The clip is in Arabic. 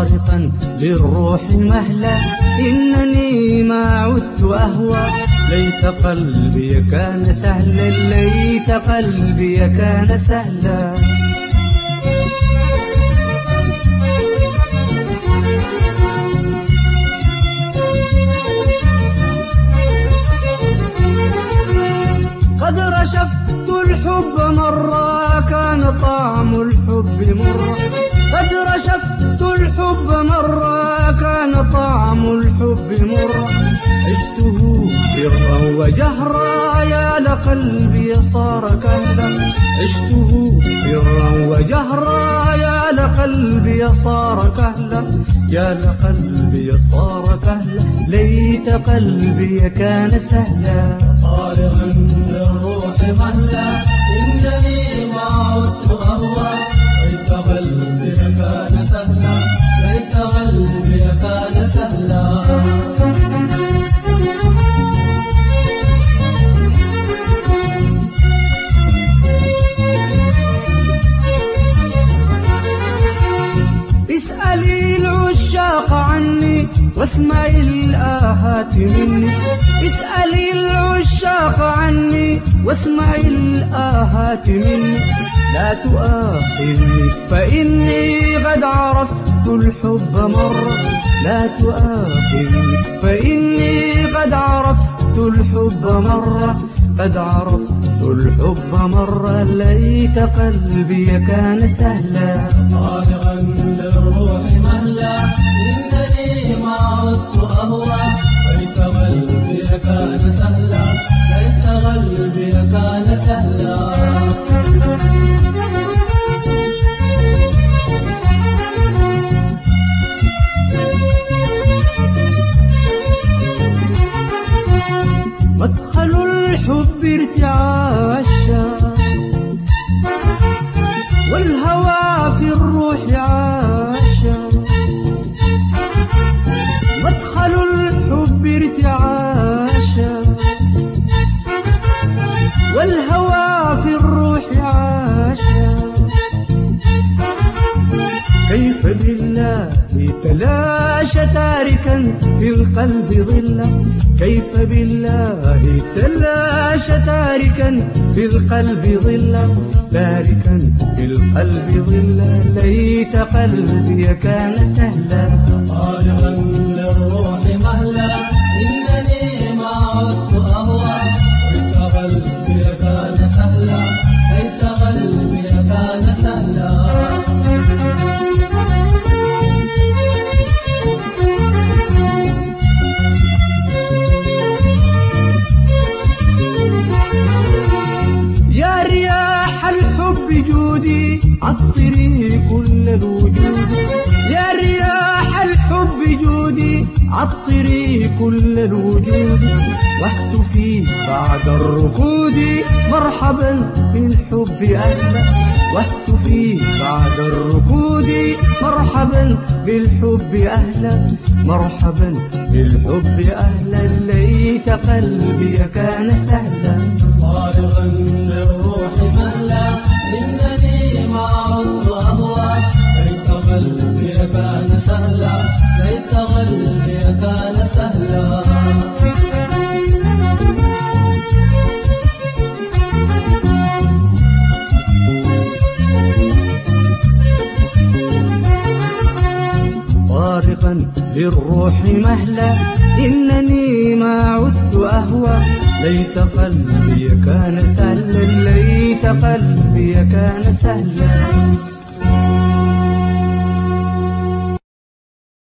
طارقا للروح مهلا إنني ما عدت أهوى ليت قلبي كان سهلا ليت قلبي كان سهلا قد رشفت الحب مرة كان طعم الحب مرة قد رشفت الحب مرة كان طعم الحب مرة عشته سرا وجهرا يا لقلبي صار كهلا عشته سرا وجهرا يا لقلبي صار كهلا يا لقلبي صار كهلا ليت قلبي كان سهلا طارقا للروح مهلا إنني ما عدت أهوى ليت قلبي كان سهلا ليت قلبي كان سهلا اسألي العشاق عني واسمعي الآهات مني اسألي العشاق عني واسمعي الآهات مني لا تؤاخذني فإني قد عرفت الحب مرة لا تؤاخذني فإني قد عرفت الحب مرة قد عرفت الحب مرة ليت قلبي كان سهلا طارقا للروح مهلا إنني ما عدت أهوى ليت قلبي كان سهلا ليت قلبي كان سهلا مدخل الحب ارتعاشا والهوى في الروح عاشا مدخل الحب ارتعاشا والهوى في الروح عاشا كيف بالله تلاشى تاركا في القلب ظلا كيف بالله تلاشى تاركا في القلب ظلا تاركا في القلب ظلا ليت قلبي كان سهلا طارقا للروح مهلا إنني ما عدت أهوى ليت قلبي كان سهلا ليت قلبي كان سهلا جودي عطري كل الوجود يا رياح الحب جودي عطري كل الوجود واهتفي بعد الركود مرحبا بالحب أهلا واهتفي بعد الركود مرحبا بالحب أهلا مرحبا بالحب أهلا ليت قلبي كان سهلا طارقا للروح مهلا إنني ما عدت أهوى ليت قلبي كان سهلا ليت قلبي كان سهلا طارقا للروح مهلا إنني ما عدت أهوى ليت قلبي كان سهلا ليت قلبي كان سهلا